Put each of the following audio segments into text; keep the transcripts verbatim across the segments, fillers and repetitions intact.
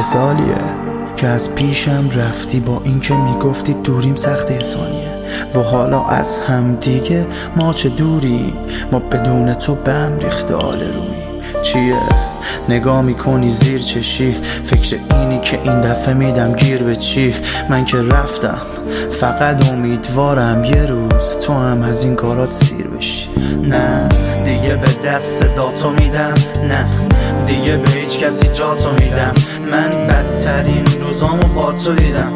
سالیه که از پیشم رفتی، با این که میگفتی دوریم سخت ثانیه و حالا از هم دیگه ما چه دوری، ما بدون تو بهم ریخته آل روی. چیه نگاه میکنی زیر چشی، فکر اینی که این دفعه میدم گیر به چی؟ من که رفتم فقط امیدوارم یه روز تو هم از این کارات سیر بشی. نه دیگه به دست داتو میدم، نه دیگه به هیچ کسی جاتو میدم. من بدترین روزامو با تو دیدم،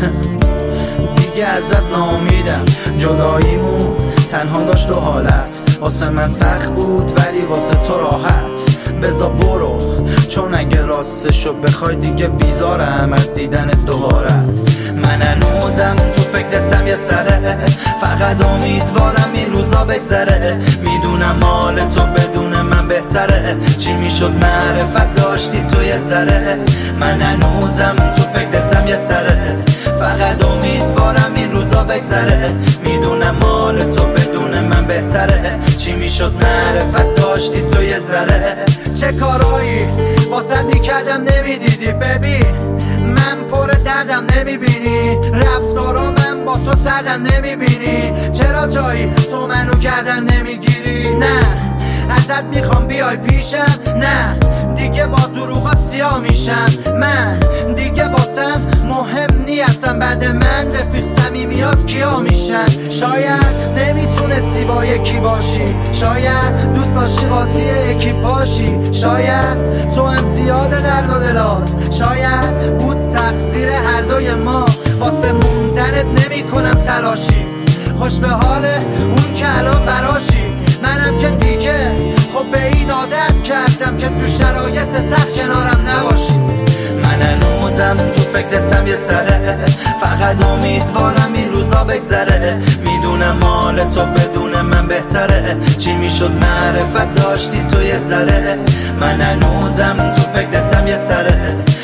دیگه ازت ناامیدم. جداییمون تنها داشت دو حالت، واسه من سخت بود ولی واسه تو راحت. بذار برو چون اگه راستشو بخوای دیگه بیزارم از دیدن دوبارت. من هنوزم تو فکرتم یه سره، فقط امیدوارم این روزا بگذره. میدونم حال تو بدون من بهتره، چی میشد معرفت داشتی تو یه ذره. من هنوزم تو فکرتم یه سره، فقط امیدوارم این روزا بگذره. میدونم حال تو بدون من بهتره، چی میشد معرفت داشتی تو یه ذره. چه کارایی واسه میکردم نمیدیدی ببین، من پر دردم نمیبینی، رفتارا من با تو سردم نمیبینی. چرا جایی تو منو گردن نمیگیری؟ نه ازت میخوام بیای پیشم، نه دیگه با دروغات سیاه میشم. من دیگه واسم مهم نیستم، بعد من رفیق صمیمیات کیا میشن. شاید نمیتونستی با یکی باشی، شاید دوست داشتی قاطی یکی باشی، شاید تو هم زیاده درد و دلات، شاید بود تقصیر هر دوی ما. واسه موندنت نمی کنم تلاشی، خوش به حال اون که الان براشی. منم که دیگه خب به این عادت کردم که تو شرایط سخت کنارم نباشی. من هنوزم تو فکرتم یه سره، فقط امیدوارم این روزا بگذره. میدونم حال تو بدون من بهتره، چی میشد معرفت داشتی تو یه ذره. من هنوزم تو فکرتم یه سره،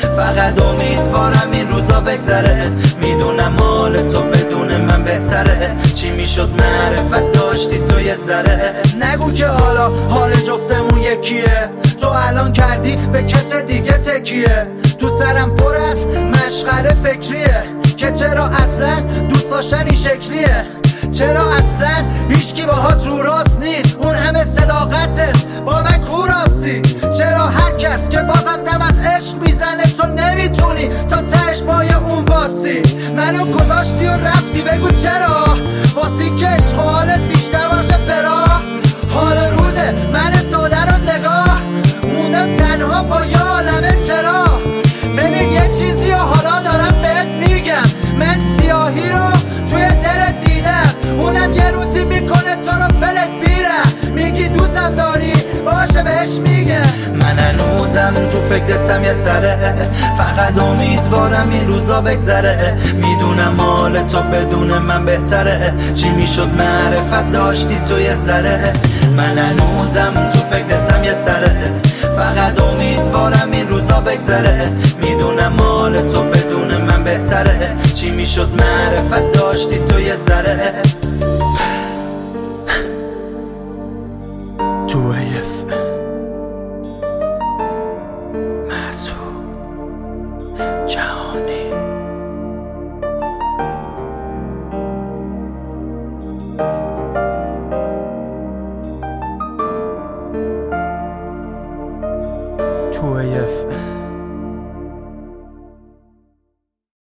فقط امیدوارم این روزا بگذره. میدونم حال تو بدون من بهتره، چی میشد معرفت داشتی تو یه ذره. نگو که حالا حال جفتمون یکیه، تو الان کردی به کس دیگه تکیه. تو سرم پر از مشغله فکریه که چرا اصلا دوست داشتن این شکلیه، چرا اصلا هیچکی باهات رو راست نیست. اون همه صداقتت با من کو راستی؟ چرا هر کس که بازم دم از عشق میزنه تو نمیتونی تا تهش با یه اون باسی؟ منو گذاشتی و رفتی بگو چرا؟ واسی که عشق و حالت بیشتر باشه برا. حال روزه من ساده رو نگاه موندم تنها با یه عالمه چرا. ببین یه چیزی و حالا دارم بهت میگم، من سیاهی رو توی دلت دیدم، اونم یه روزی میکنه تو رو فلت بیرم. میگی دوستم داری باشه بهش میگم. من هنوزم تو فکرتم یه سره، فقط امیدوارم این روزا بگذره. میدونم حال تو بدون من بهتره، چی میشد معرفت داشتی تو یه ذره. من هنوزم تو فکرتم یه سره، فقط امیدوارم این روزا بگذره. میدونم حال تو بدون من بهتره، چی میشد معرفت داشتی تو یه ذره. تو ایف محسوب جهانی. تو ایف